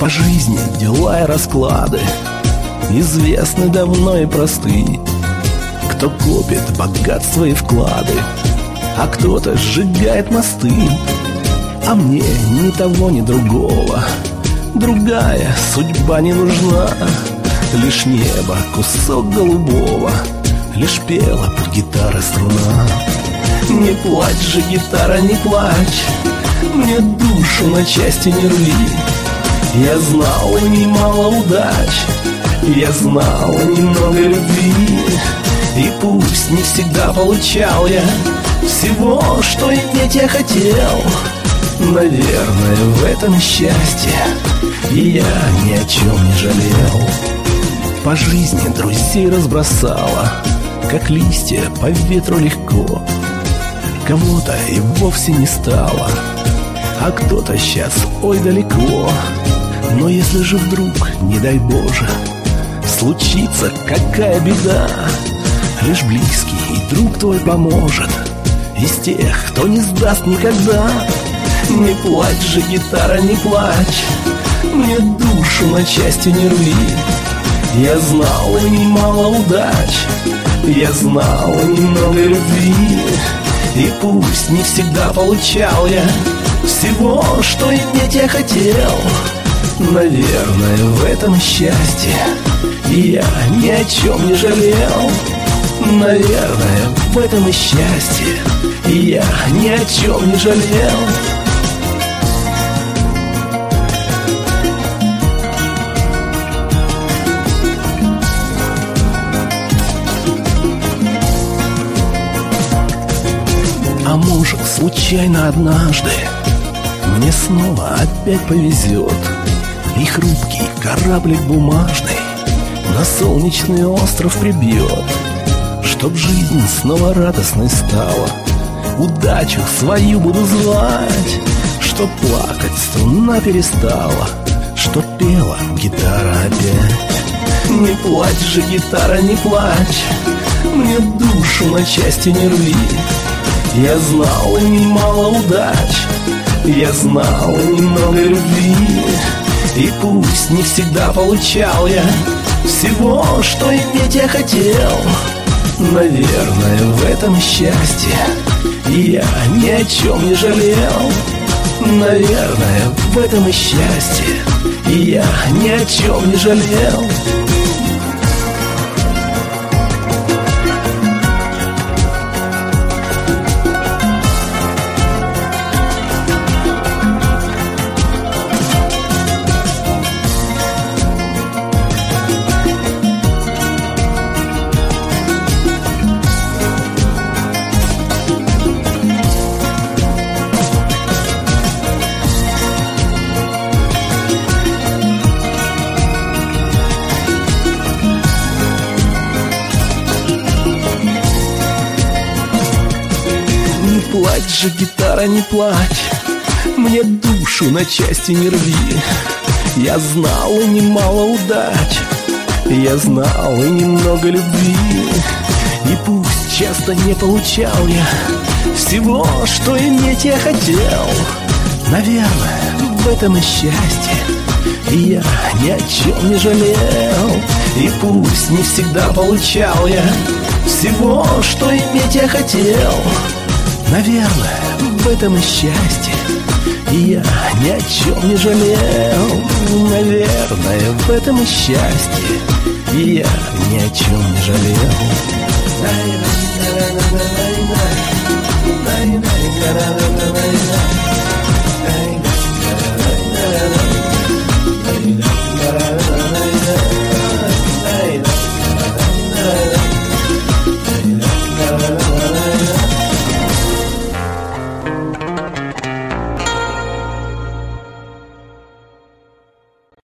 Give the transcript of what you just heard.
По жизни дела и расклады известны давно и просты. Кто копит богатства и вклады, а кто-то сжигает мосты. А мне ни того, ни другого, другая судьба не нужна. Лишь небо, кусок голубого, лишь пела под гитарой струна. Не плачь же, гитара, не плачь, мне душу на части не рви. Я знал немало удач, я знал немного любви. И пусть не всегда получал я всего, что иметь я хотел, наверное, в этом счастье, и я ни о чем не жалел. По жизни друзей разбросала, как листья по ветру легко. Кого-то и вовсе не стало, а кто-то сейчас ой далеко. Но если же вдруг, не дай Боже, случится какая беда, лишь близкий и друг твой поможет, из тех, кто не сдаст никогда. Не плачь же, гитара, не плачь, мне душу на части не рви. Я знал немало удач, я знал немного любви. И пусть не всегда получал я всего, что иметь я хотел, наверное, в этом счастье, и я ни о чем не жалел. Наверное, в этом и счастье, и я ни о чем не жалел. А может, случайно однажды мне снова опять повезет, и хрупкий кораблик бумажный на солнечный остров прибьет. Чтоб жизнь снова радостной стала, удачу свою буду звать. Чтоб плакать струна перестала, чтоб пела гитара опять. Не плачь же, гитара, не плачь, мне душу на части не рви. Я знал немало удач, я знал немного любви. И пусть не всегда получал я всего, что иметь я хотел, наверное, в этом счастье, и я ни о чем не жалел. Наверное, в этом и счастье, и я ни о чем не жалел. Не плачь же, гитара, не плачь, мне душу на части не рви. Я знал и немало удач, я знал и немного любви. И пусть часто не получал я всего, что иметь я хотел, наверное, в этом и счастье, и я ни о чем не жалел. И пусть не всегда получал я всего, что иметь я хотел, наверное, в этом и счастье, и я ни о чем не жалел. Наверное, в этом и счастье, и я ни о чем не жалел.